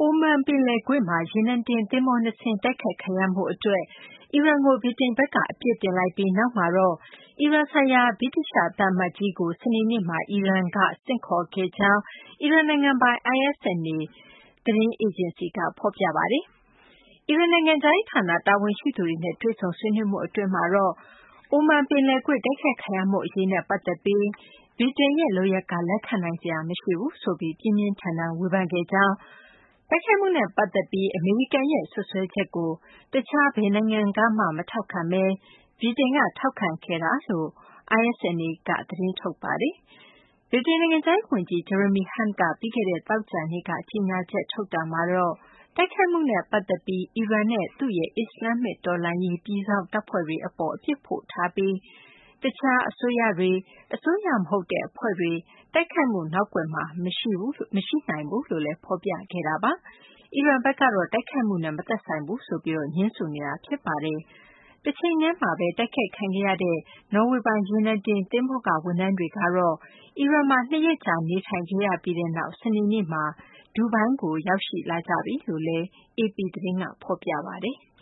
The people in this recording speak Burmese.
အိုမန်ပင်လယ်ကွေ့မှာရေနံတင်သင်္ဘော2 စင်းတိုက်ခိုက်ခံရမှုအတွက်အီရန်ကိုဗြိတိန်ဘက်ကအပြစ်တင်လိုက်ပြီးနောက်မှာတော့အီရန်ဆိုင်ရာဗြိတိသျှသံအမတ်ကြီးကိုစနေနေ့မှာအီရန်ကဆင့်ခေါ်ခဲ့ကြောင်းအီရန်နိုင်ငံပိုင် ISNA သတင်းအေဂျင်စီကဖော်ပြပါတယ်။အီရန်နိုင်ငံခြားရေးဌာနတာဝန်ရှိသူတွေနဲ့တွေ့ဆုံဆွေးနွေးမှုအတွင်းမှာတော့အိုမန်ပင်လယ်ကွေ့တိုက်ခိုက်ခံရမှုအရေးနဲ့ပတ်သက်ပြီးဗြိတိန်ရဲ့လုပ်ရပ်ကလက်ခံနိုင်စရာမရှိဘူးဆိုပြီးပြင်းပြင်းထန်ထန်ဝေဖန်ခဲ့ကြောင်းတိုက်ခိုက်မှုနဲ့ပတ်သက်ပြီးအမေရိကန်ရဲ့ဆွဆွဲချက်ကိုတခြားဘယ်နိုင်ငံကမှမထောက်ခံဘဲဗြိတိန်ကထောက်ခံခဲ့တာလို့ ISNA ကသတင်းထုတ်ပါတယ်။ဗြိတိန်နိုင်ငံခြားရေးဝန်ကြီး Jeremy Hunt ကပြီးခဲ့တဲ့သောကြာနေ့ကကြေညာချက်ထုတ်တာမှာတော့တိုက်ခိုက်မှုနဲ့ပတ်သက်ပြီးအီရန်နဲ့သူ့ရဲ့အစ္စလာမ္မစ်တော်လှန်ရေးပြည်စောင့်တပ်ဖွဲ့တွေအပေါ်အပြစ်ဖို့ထားပြီးတခြားအစိုးရတွေအစိုးရမဟုတ်တဲ့အဖွဲ့တွေတိုက်ခိုက်မှုနောက်ကွယ်မှာမရှိနိုင်ဘူးလို့လည်းဖော်ပြခဲ့တာပါ။အီရန်ဘက်ကတော့တိုက်ခိုက်မှုနဲ့မသက်ဆိုင်ဘူးဆိုပြီးငြင်းဆိုနေတာဖြစ်ပါတယ်။တချိန်တည်းမှာပဲတိုက်ခိုက်ခံခဲ့ရတဲ့နော်ဝေပိုင်ရေနံတင်သင်္ဘောကဝန်ထမ်းတွေကတော့အီရန်မှာ2 ရက်ကြာနေထိုင်ခဲ့ရပြီးနောက်စနေနေ့မှာဒူဘိုင်းကိုရောက်ရှိလာကြပြီလို့လည်း AP သတင်းကဖော်ပြပါတယ်။